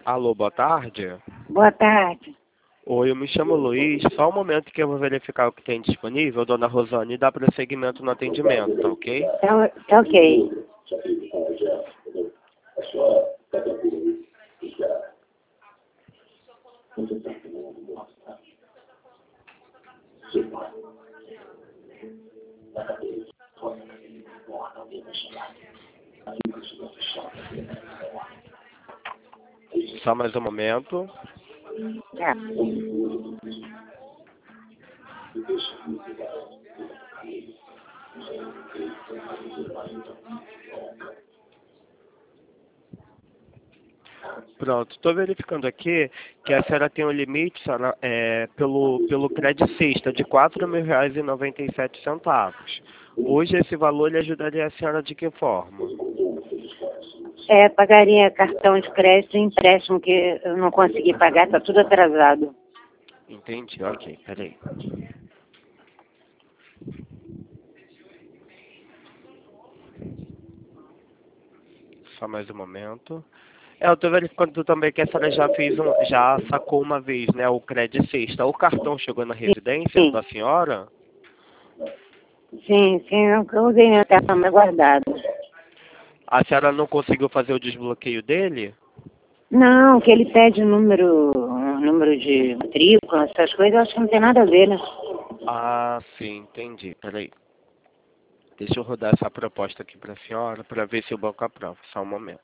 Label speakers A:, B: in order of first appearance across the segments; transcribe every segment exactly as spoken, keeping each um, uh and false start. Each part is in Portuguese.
A: Alô, boa tarde.
B: Boa tarde.
A: Oi, eu me chamo Luiz. Só um momento que eu vou verificar o que tem disponível, dona Rosane, e dar prosseguimento no atendimento, tá ok?
B: Tá, tá ok.
A: Só mais um momento.
B: Tá.
A: Pronto, estou verificando aqui que a senhora tem um limite, senhora, é, pelo, pelo crédito sexta de quatro mil reais e noventa e sete centavos. Hoje esse valor lhe ajudaria a senhora de que forma?
B: É, pagaria cartão de crédito e empréstimo que eu não consegui pagar, tá tudo atrasado.
A: Entendi, ok, peraí. Só mais um momento. É, eu tô verificando também que a senhora já fez um, já sacou uma vez, né, o crédito sexta. O cartão chegou na residência
B: Sim,
A: da senhora?
B: sim, sim, eu eu usei minha cartão mais guardado.
A: A senhora não conseguiu fazer o desbloqueio dele?
B: Não, que ele pede número, número de matrícula, essas coisas, eu acho que não tem nada a ver, né?
A: Ah, sim, entendi. Peraí. Deixa eu rodar essa proposta aqui para a senhora para ver se o banco aprova. Só um momento.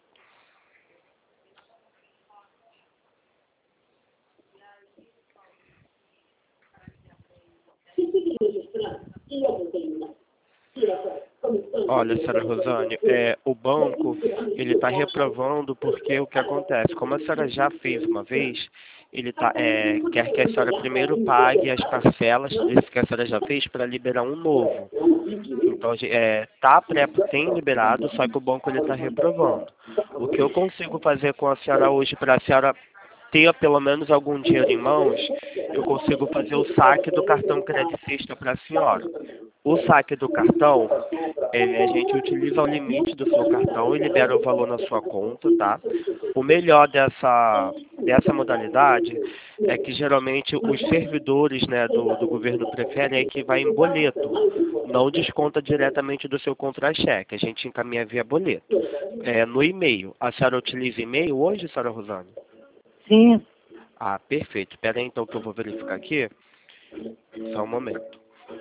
A: Olha, senhora Rosane, é, o banco ele está reprovando porque o que acontece? Como a senhora já fez uma vez, ele tá, é, quer que a senhora primeiro pague as parcelas desse que a senhora já fez para liberar um novo. Então, é, tá pré, tem liberado, só que o banco ele está reprovando. O que eu consigo fazer com a senhora hoje para a senhora ter pelo menos algum dinheiro em mãos, eu consigo fazer o saque do cartão crédito sexta para a senhora. O saque do cartão, é, a gente utiliza o limite do seu cartão e libera o valor na sua conta, tá? O melhor dessa, dessa modalidade é que geralmente os servidores, né, do, do governo preferem é que vai em boleto, não desconta diretamente do seu contra-cheque, a gente encaminha via boleto. É, no e-mail, a senhora utiliza e-mail hoje, senhora Rosane?
B: Sim.
A: Ah, perfeito. Espera aí então que eu vou verificar aqui. Só um momento.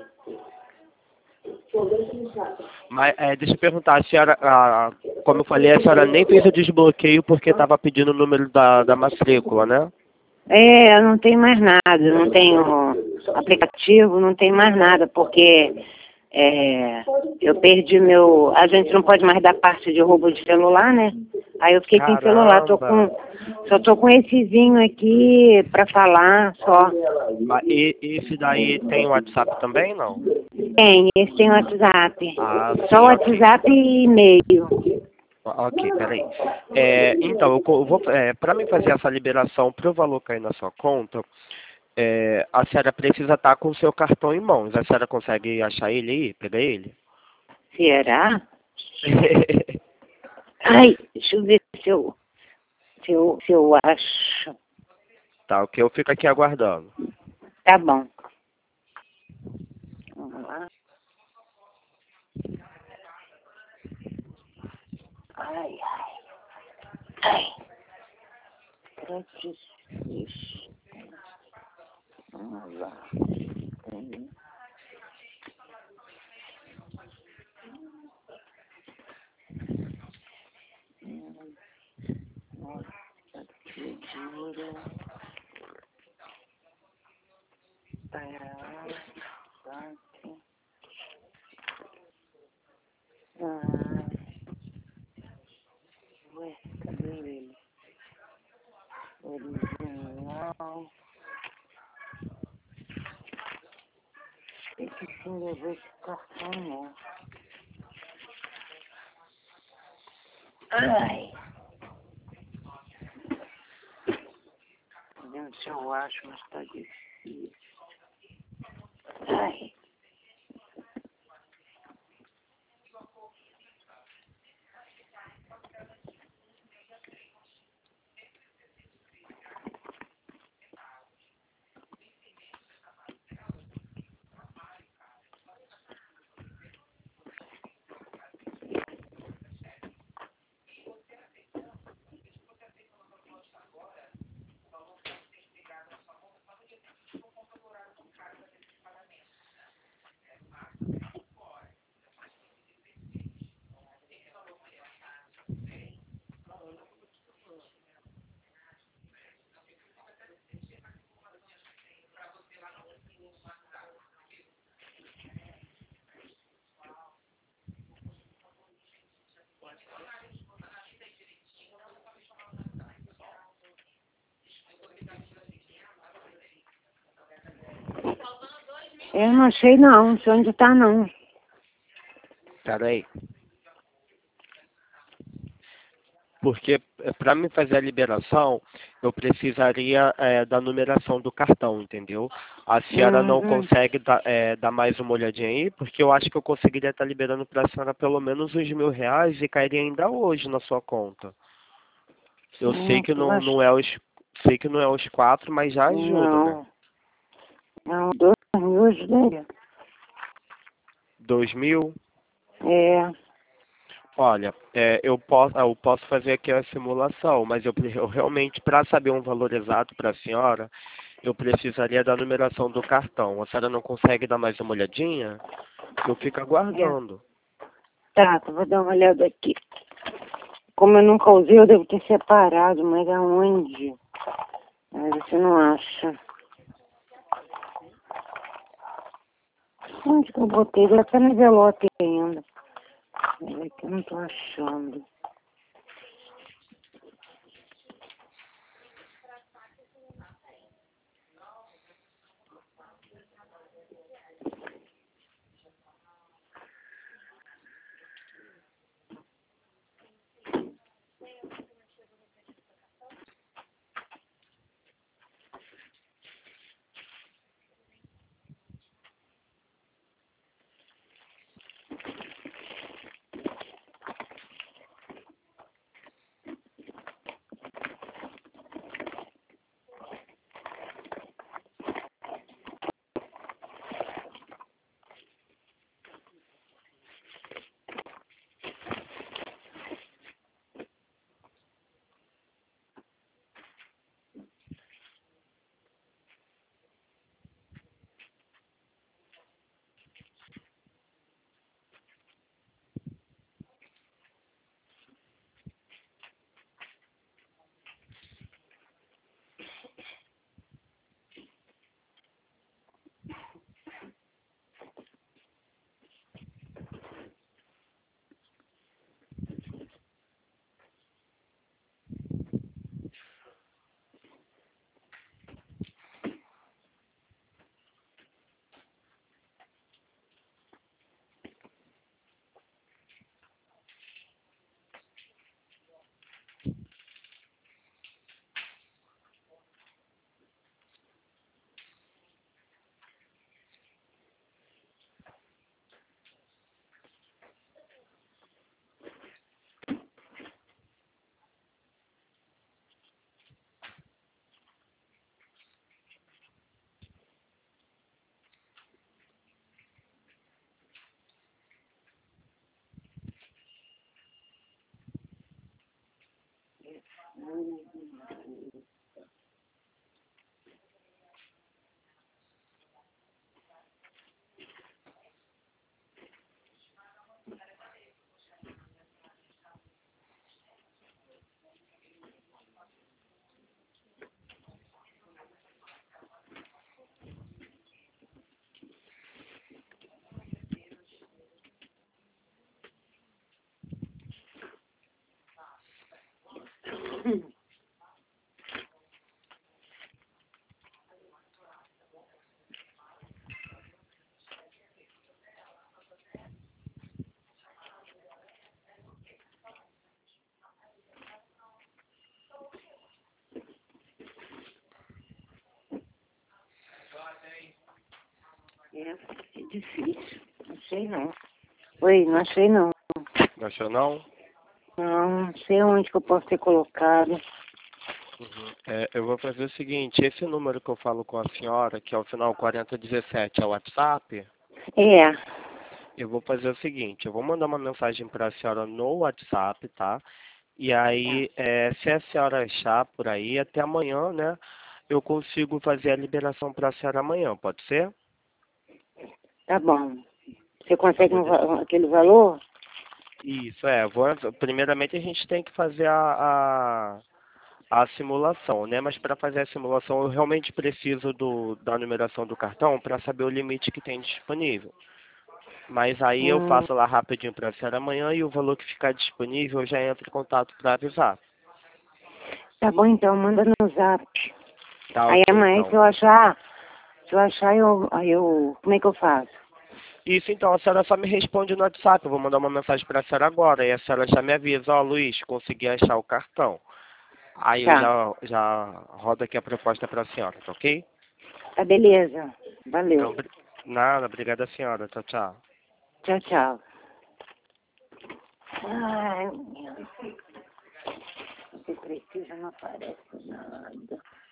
A: Mas é, deixa eu perguntar, a senhora, ah, como eu falei, a senhora nem fez o desbloqueio porque estava pedindo o número da, da matrícula, né?
B: É, eu não tenho mais nada, não tenho aplicativo, não tenho mais nada, porque é, eu perdi meu... A gente não pode mais dar parte de roubo de celular, né? Aí eu fiquei sem celular, tô
A: Caramba!
B: com, só tô com essezinho aqui pra falar, só.
A: Mas e, esse daí tem o WhatsApp também, não?
B: Tem, esse tem WhatsApp.
A: Ah,
B: Só
A: sim, ok.
B: WhatsApp e e-mail.
A: Ok, peraí. É, então, eu co- eu vou, é, para mim fazer essa liberação para o valor cair na sua conta, é, a senhora precisa estar com o seu cartão em mãos. A senhora consegue achar ele aí? Pegar ele?
B: Será? Ai, deixa eu ver se eu, se eu, se eu acho.
A: Tá, ok, eu fico aqui aguardando.
B: Tá bom. Vamos lá. Ai, ai, ai. Crédito. Vamos lá. Tem. Hum, Nossa, que dura. Pará, saque. Ah, ué, cadê ele? Original. Esse sim levou esse cartão, não. Ai. Tô vendo se eu acho, mas tá difícil. Ai. Eu não sei não, não sei onde tá não.
A: Peraí. Porque para me fazer a liberação, eu precisaria é, da numeração do cartão, entendeu? A senhora não
B: Uhum.
A: consegue dar, é, dar mais uma olhadinha aí? Porque eu acho que eu conseguiria estar liberando para a senhora pelo menos uns mil reais e cairia ainda hoje na sua conta. Eu sei
B: Hum,
A: que
B: eu
A: não,
B: acho-
A: não é os, sei que não é os quatro, mas já ajuda, né?
B: Não, não, dois mil ajudaria.
A: Dois mil?
B: É,
A: Olha, é, eu posso, eu posso fazer aqui a simulação, mas eu, pre- eu realmente, para saber um valor exato para a senhora, eu precisaria da numeração do cartão. A senhora não consegue dar mais uma olhadinha? Eu fico
B: é.
A: aguardando.
B: Tá, eu vou dar uma olhada aqui. Como eu nunca usei, eu devo ter separado, mas aonde? Mas você não acha. Onde que eu botei? Ele até no envelope ainda. Mas é que eu não tô achando. É, é difícil. Não sei não. Oi, não achei não.
A: Não achou não?
B: Não, não sei onde que eu posso ter colocado.
A: Uhum. É, eu vou fazer o seguinte, esse número que eu falo com a senhora, que é o final quarenta dezessete, é o WhatsApp?
B: É,
A: Eu vou fazer o seguinte, eu vou mandar uma mensagem para a senhora no WhatsApp, tá? E
B: tá.
A: aí, é, se a senhora achar por aí, até amanhã, né? Eu consigo fazer a liberação para a senhora amanhã, pode ser?
B: Tá bom. Você
A: Eu
B: consegue
A: vou
B: um
A: de-
B: va- aquele valor?
A: Isso, é. Vou, primeiramente a gente tem que fazer a, a, a simulação, né? Mas para fazer a simulação eu realmente preciso do, da numeração do cartão para saber o limite que tem disponível. Mas aí eu
B: Hum,
A: faço lá rapidinho para a senhora amanhã e o valor que ficar disponível eu já entro em contato para avisar.
B: tá bom então, manda no zap.
A: Tá
B: Aí
A: ok,
B: amanhã se
A: então.
B: eu achar, Se eu achar, eu, aí eu... Como é que eu faço?
A: Isso, então, a senhora só me responde no WhatsApp. Eu vou mandar uma mensagem para a senhora agora. E a senhora já me avisa, ó, Luiz, consegui achar o cartão. Aí eu
B: Tá.
A: já, já rodo aqui a proposta para a senhora, tá ok?
B: Tá, beleza. Valeu.
A: Então, bri- nada, obrigada, senhora. Tchau, tchau.
B: Tchau, tchau. Ai, meu. Você precisa, não aparece nada.